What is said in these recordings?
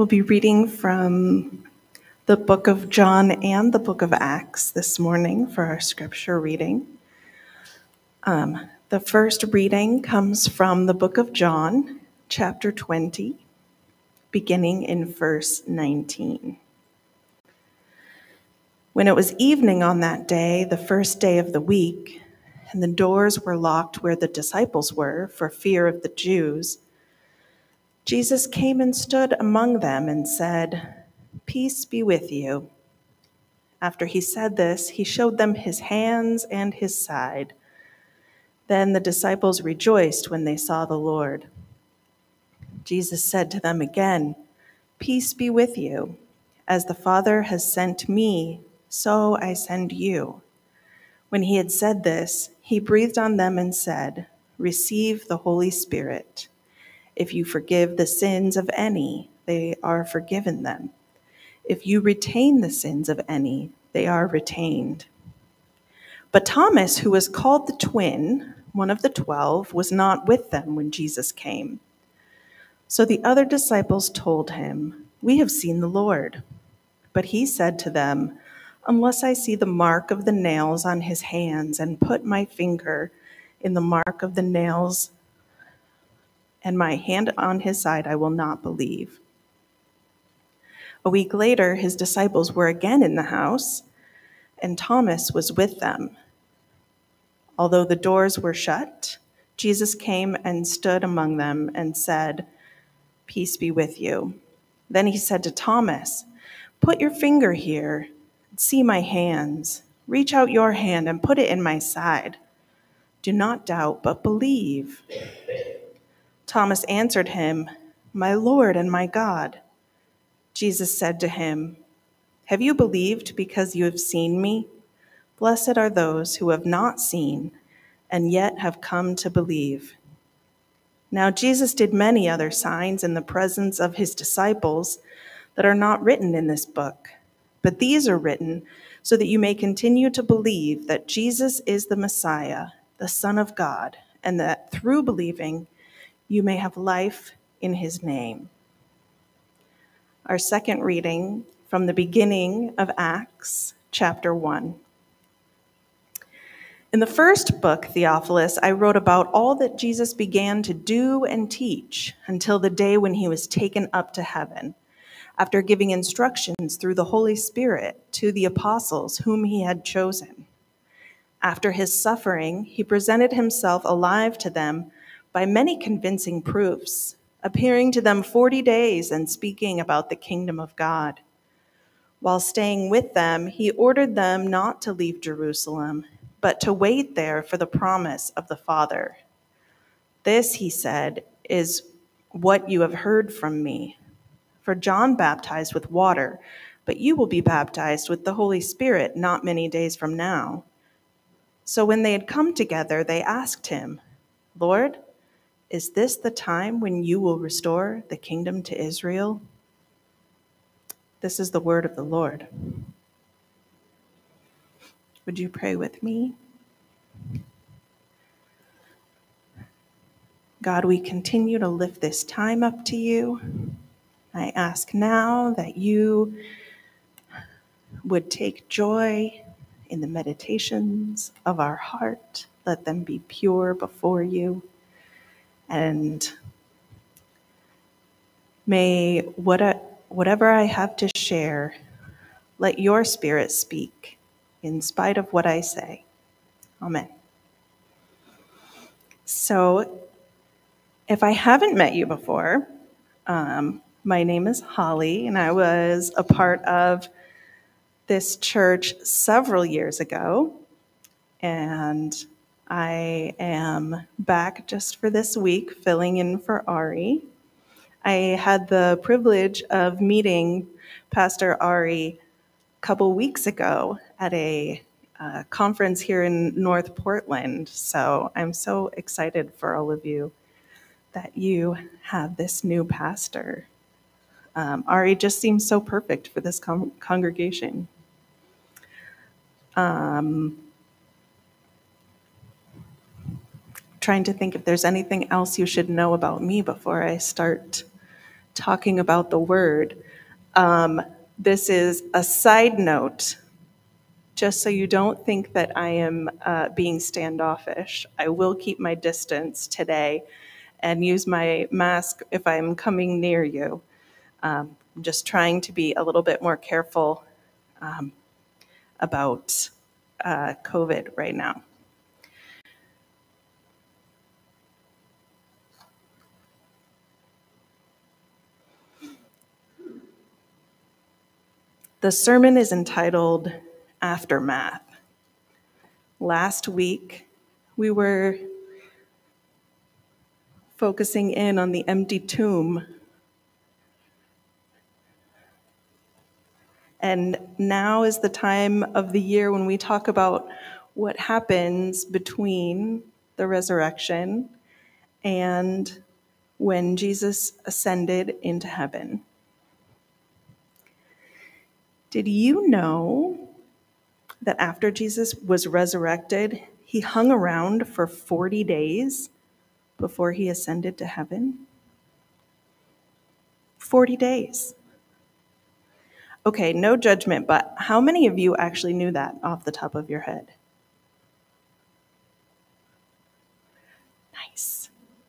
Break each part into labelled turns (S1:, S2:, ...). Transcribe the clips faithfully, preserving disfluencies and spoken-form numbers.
S1: We'll be reading from the book of John and the book of Acts this morning for our scripture reading. Um, the first reading comes from the book of John, chapter twenty, beginning in verse nineteen. When it was evening on that day, the first day of the week, and the doors were locked where the disciples were for fear of the Jews, Jesus came and stood among them and said, "Peace be with you." After he said this, he showed them his hands and his side. Then the disciples rejoiced when they saw the Lord. Jesus said to them again, "Peace be with you. As the Father has sent me, so I send you." When he had said this, he breathed on them and said, "Receive the Holy Spirit. If you forgive the sins of any, they are forgiven them. If you retain the sins of any, they are retained." But Thomas, who was called the twin, one of the twelve, was not with them when Jesus came. So the other disciples told him, "We have seen the Lord." But he said to them, "Unless I see the mark of the nails on his hands and put my finger in the mark of the nails and my hand on his side, I will not believe." A week later, his disciples were again in the house, and Thomas was with them. Although the doors were shut, Jesus came and stood among them and said, "Peace be with you." Then he said to Thomas, "Put your finger here and see my hands. Reach out your hand and put it in my side. Do not doubt, but believe." Thomas answered him, "My Lord and my God." Jesus said to him, "Have you believed because you have seen me? Blessed are those who have not seen and yet have come to believe." Now Jesus did many other signs in the presence of his disciples that are not written in this book, but these are written so that you may continue to believe that Jesus is the Messiah, the Son of God, and that through believing you may have life in his name. Our second reading from the beginning of Acts, chapter one. In the first book, Theophilus, I wrote about all that Jesus began to do and teach until the day when he was taken up to heaven, after giving instructions through the Holy Spirit to the apostles whom he had chosen. After his suffering, he presented himself alive to them by many convincing proofs, appearing to them forty days and speaking about the kingdom of God. While staying with them, he ordered them not to leave Jerusalem, but to wait there for the promise of the Father. "This," he said, "is what you have heard from me. For John baptized with water, but you will be baptized with the Holy Spirit not many days from now." So when they had come together, they asked him, "Lord, is this the time when you will restore the kingdom to Israel?" This is the word of the Lord. Would you pray with me? God, we continue to lift this time up to you. I ask now that you would take joy in the meditations of our heart. Let them be pure before you. And may what, whatever I have to share, let your Spirit speak in spite of what I say. Amen. So, if I haven't met you before, um, my name is Holly, and I was a part of this church several years ago, and I am back just for this week, filling in for Ari. I had the privilege of meeting Pastor Ari a couple weeks ago at a uh, conference here in North Portland, so I'm so excited for all of you that you have this new pastor. Um, Ari just seems so perfect for this con- congregation. Um, trying to think if there's anything else you should know about me before I start talking about the word. Um, this is a side note, just so you don't think that I am uh, being standoffish. I will keep my distance today and use my mask if I'm coming near you. Um, I'm just trying to be a little bit more careful um, about uh, COVID right now. The sermon is entitled Aftermath. Last week, we were focusing in on the empty tomb. And now is the time of the year when we talk about what happens between the resurrection and when Jesus ascended into heaven. Did you know that after Jesus was resurrected, he hung around for forty days before he ascended to heaven? forty days. Okay, no judgment, but how many of you actually knew that off the top of your head? Nice.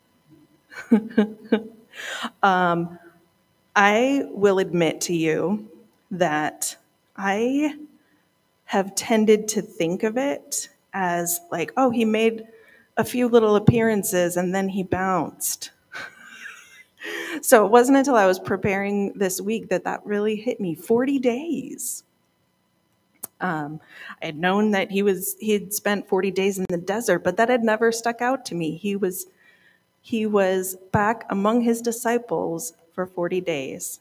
S1: um, I will admit to you that I have tended to think of it as like, oh, he made a few little appearances and then he bounced. So it wasn't until I was preparing this week that that really hit me. forty days. Um, I had known that he was he had spent forty days in the desert, but that had never stuck out to me. He was he was back among his disciples for forty days.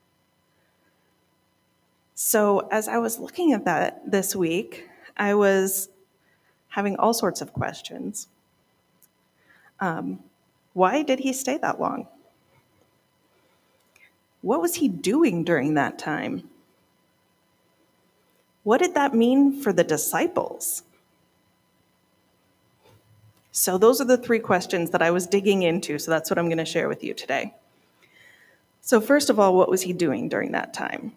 S1: So as I was looking at that this week, I was having all sorts of questions. Um, why did he stay that long? What was he doing during that time? What did that mean for the disciples? So those are the three questions that I was digging into, so that's what I'm going to share with you today. So first of all, what was he doing during that time?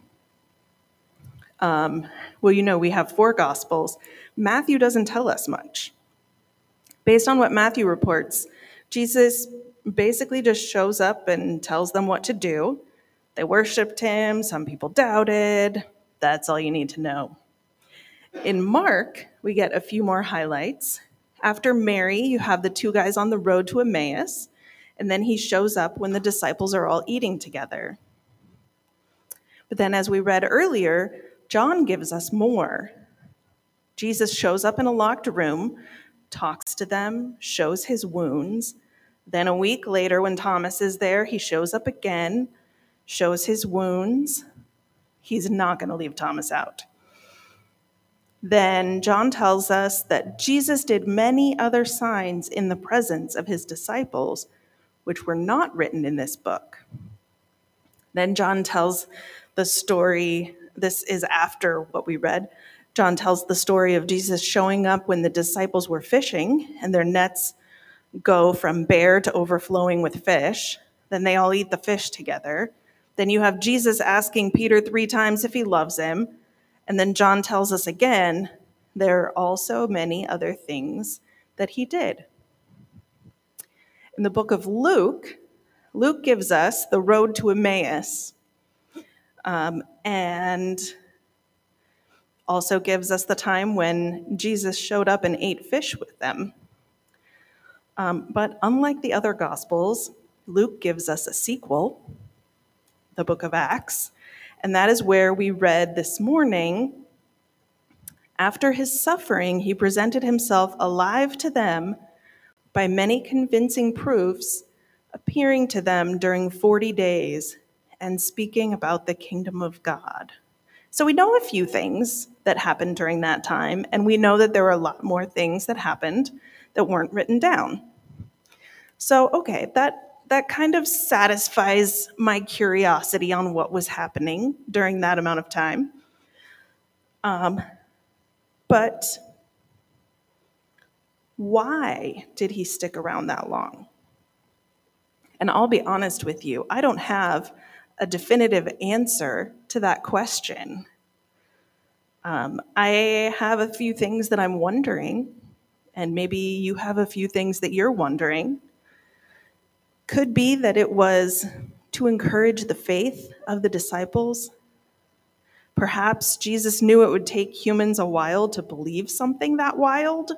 S1: Um, well, you know, we have four Gospels. Matthew doesn't tell us much. Based on what Matthew reports, Jesus basically just shows up and tells them what to do. They worshiped him. Some people doubted. That's all you need to know. In Mark, we get a few more highlights. After Mary, you have the two guys on the road to Emmaus, and then he shows up when the disciples are all eating together. But then, as we read earlier, John gives us more. Jesus shows up in a locked room, talks to them, shows his wounds. Then a week later, when Thomas is there, he shows up again, shows his wounds. He's not going to leave Thomas out. Then John tells us that Jesus did many other signs in the presence of his disciples, which were not written in this book. Then John tells the story, this is after what we read. John tells the story of Jesus showing up when the disciples were fishing and their nets go from bare to overflowing with fish. Then they all eat the fish together. Then you have Jesus asking Peter three times if he loves him. And then John tells us again, there are also many other things that he did. In the book of Luke, Luke gives us the road to Emmaus, um, and also gives us the time when Jesus showed up and ate fish with them. Um, but unlike the other Gospels, Luke gives us a sequel, the book of Acts, and that is where we read this morning. After his suffering, he presented himself alive to them by many convincing proofs, appearing to them during forty days and speaking about the kingdom of God. So we know a few things that happened during that time, and we know that there were a lot more things that happened that weren't written down. So, okay, that, that kind of satisfies my curiosity on what was happening during that amount of time. Um, But why did he stick around that long? And I'll be honest with you, I don't have a definitive answer to that question. Um, I have a few things that I'm wondering, and maybe you have a few things that you're wondering. Could be that it was to encourage the faith of the disciples. Perhaps Jesus knew it would take humans a while to believe something that wild.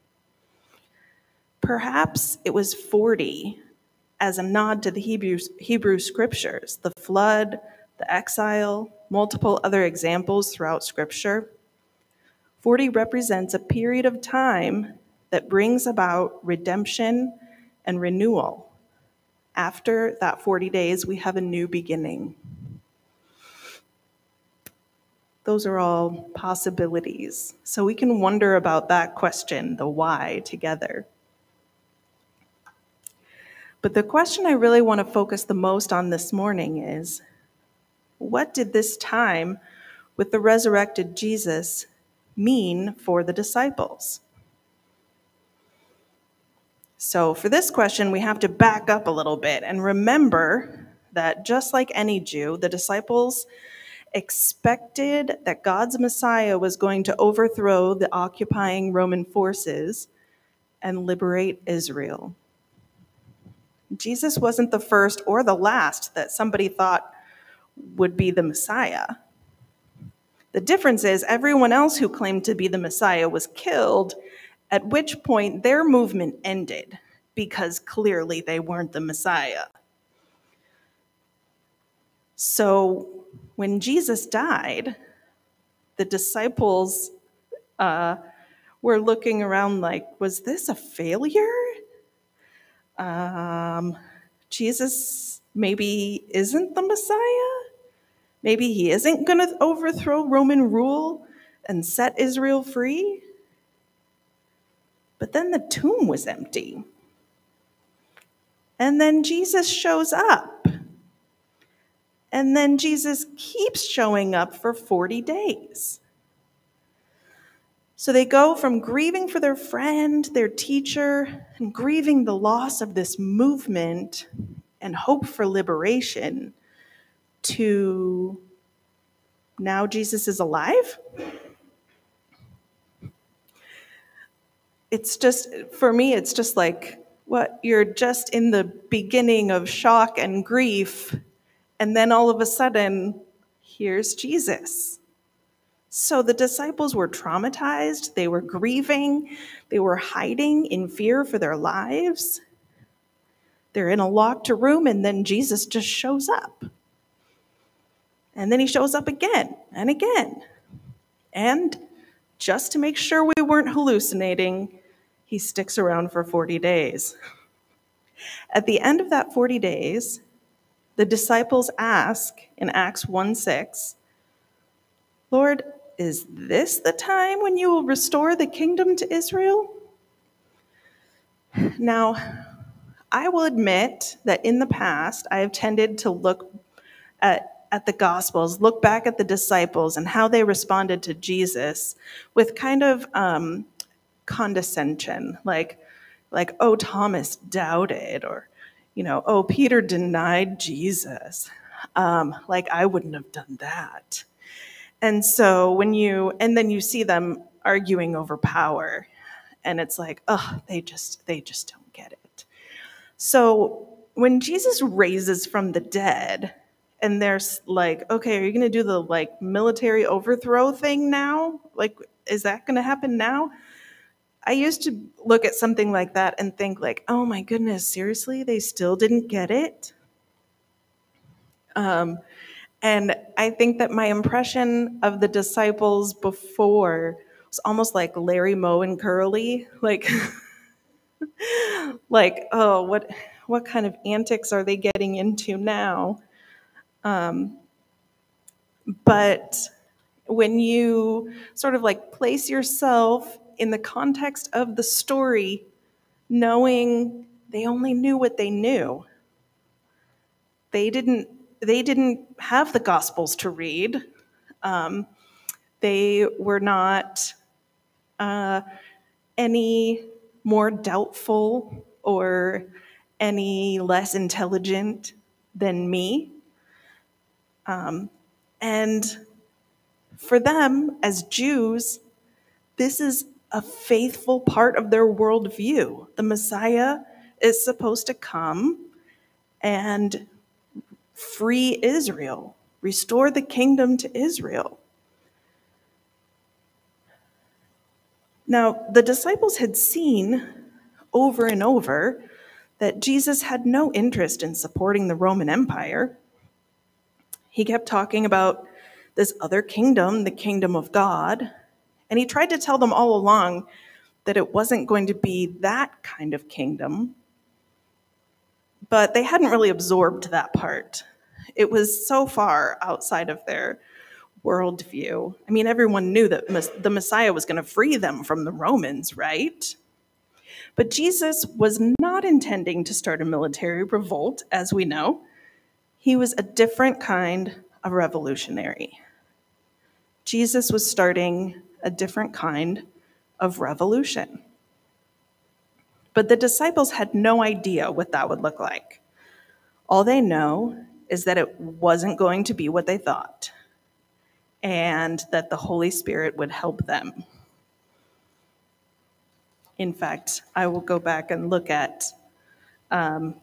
S1: Perhaps it was forty as a nod to the Hebrew, Hebrew scriptures, the flood, the exile, multiple other examples throughout scripture. forty represents a period of time that brings about redemption and renewal. After that forty days, we have a new beginning. Those are all possibilities. So we can wonder about that question, the why, together. But the question I really want to focus the most on this morning is, what did this time with the resurrected Jesus mean for the disciples? So for this question, we have to back up a little bit and remember that just like any Jew, the disciples expected that God's Messiah was going to overthrow the occupying Roman forces and liberate Israel. Jesus wasn't the first or the last that somebody thought would be the Messiah. The difference is everyone else who claimed to be the Messiah was killed, at which point their movement ended because clearly they weren't the Messiah. So when Jesus died, the disciples uh, were looking around like, was this a failure? Um, Jesus maybe isn't the Messiah? Maybe he isn't going to overthrow Roman rule and set Israel free? But then the tomb was empty. And then Jesus shows up. And then Jesus keeps showing up for forty days. So they go from grieving for their friend, their teacher, and grieving the loss of this movement and hope for liberation to now Jesus is alive? It's just, for me, it's just like, what, you're just in the beginning of shock and grief, and then all of a sudden, here's Jesus. So the disciples were traumatized, they were grieving, they were hiding in fear for their lives. They're in a locked room, and then Jesus just shows up. And then he shows up again and again. And just to make sure we weren't hallucinating, he sticks around for forty days. At the end of that forty days, the disciples ask in Acts one six, Lord, is this the time when you will restore the kingdom to Israel? Now, I will admit that in the past, I have tended to look at, at the Gospels, look back at the disciples and how they responded to Jesus with kind of um, condescension, like, like, oh, Thomas doubted, or, you know, oh, Peter denied Jesus. Um, like, I wouldn't have done that. And so when you, and then you see them arguing over power, and it's like, oh, they just, they just don't get it. So when Jesus raises from the dead, and there's like, okay, are you going to do the like military overthrow thing now? Like, is that going to happen now? I used to look at something like that and think like, oh my goodness, seriously, they still didn't get it? Um, and I think that my impression of the disciples before was almost like Larry, Moe, and Curly, like, like, oh, what, what kind of antics are they getting into now? Um, but when you sort of like place yourself in the context of the story, knowing they only knew what they knew, they didn't they didn't have the Gospels to read. Um, they were not uh, any more doubtful or any less intelligent than me. Um, and for them, as Jews, this is a faithful part of their worldview. The Messiah is supposed to come and free Israel, restore the kingdom to Israel. Now, the disciples had seen over and over that Jesus had no interest in supporting the Roman Empire. He kept talking about this other kingdom, the kingdom of God, and he tried to tell them all along that it wasn't going to be that kind of kingdom, but they hadn't really absorbed that part. It was so far outside of their worldview. I mean, everyone knew that the Messiah was going to free them from the Romans, right? But Jesus was not intending to start a military revolt, as we know. He was a different kind of revolutionary. Jesus was starting a different kind of revolution. But the disciples had no idea what that would look like. All they know is that it wasn't going to be what they thought, and that the Holy Spirit would help them. In fact, I will go back and look at um,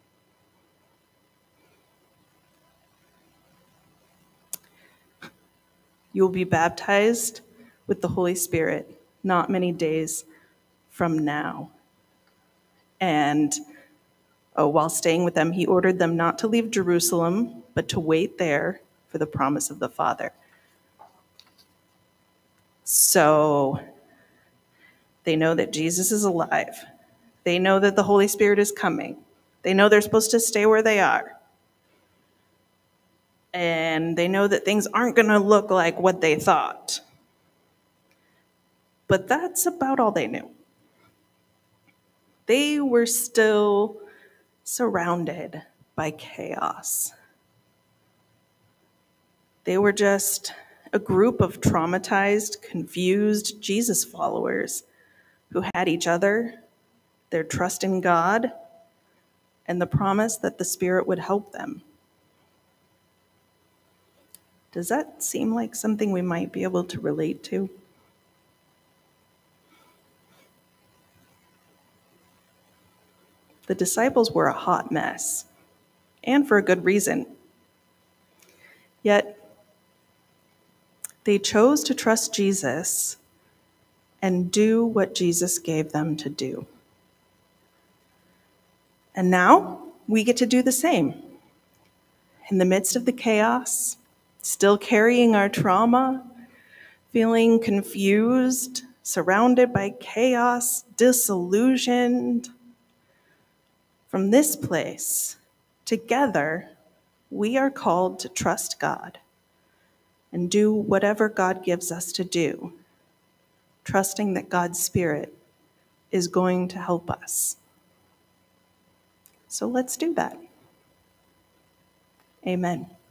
S1: you will be baptized with the Holy Spirit not many days from now. And oh, while staying with them, he ordered them not to leave Jerusalem, but to wait there for the promise of the Father. So they know that Jesus is alive. They know that the Holy Spirit is coming. They know they're supposed to stay where they are. And they know that things aren't going to look like what they thought. But that's about all they knew. They were still surrounded by chaos. They were just a group of traumatized, confused Jesus followers who had each other, their trust in God, and the promise that the Spirit would help them. Does that seem like something we might be able to relate to? The disciples were a hot mess, and for a good reason. Yet, they chose to trust Jesus and do what Jesus gave them to do. And now, we get to do the same. In the midst of the chaos, still carrying our trauma, feeling confused, surrounded by chaos, disillusioned. From this place, together, we are called to trust God and do whatever God gives us to do, trusting that God's Spirit is going to help us. So let's do that. Amen.